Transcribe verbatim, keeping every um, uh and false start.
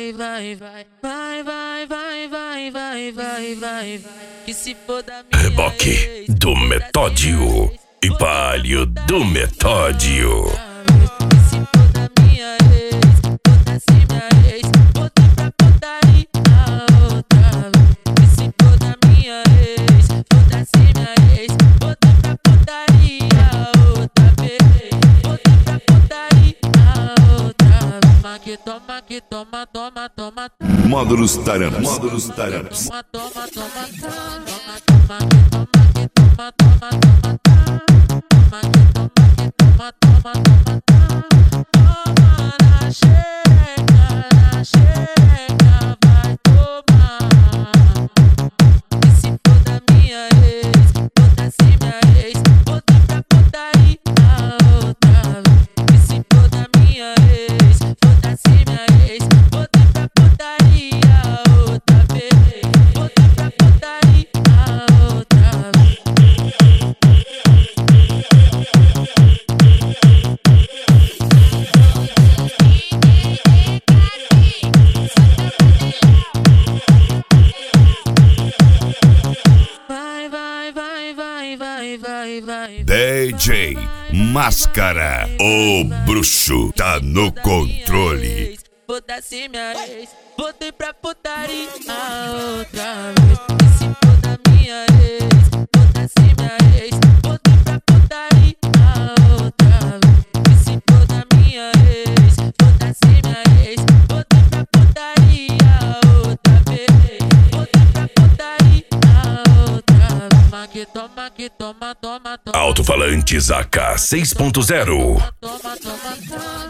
vai, vai, vai, vai, vai, vai, vai, vai, vai, vai, que se for da minha Reboque ex, do Metódio e Palio do Metódio. que se for da minha ex, foda-se minha ex, voltei pra putaria outra vez. Que se for da minha ex, foda-se minha ex, voltei pra putaria outra vez. Voltei pra putaria outra vez. Toma que toma que toma, toma, toma, toma. Módulos Taranas. Módulos Taranas. Toma, toma, toma, toma, toma, que toma, que toma, toma, toma, toma, que toma, que toma, toma, toma, toma, na xereca, na xereca, vai tomar. E se for da minha ex, foda-se minha ex, voltei pra putaria outra vez. E se for da minha ex, foda-se minha ex, voltei pra putaria outra vez. Voltei pra putaria outra vez. Vai, vai, vai, vai, vai, vai, vai. D J Máscara, o bruxo tá no controle. Foda-se minha ex, voltei pra putaria outra vez. E se for da minha ex, foda-se minha ex, voltei pra putaria outra vez. E se for da minha ex, foda-se minha ex, voltei pra putaria outra vez. Voltei pra putaria outra vez. Toma que toma que toma, toma, toma. Alto-falantes A K seis ponto zero. Toma, toma, toma.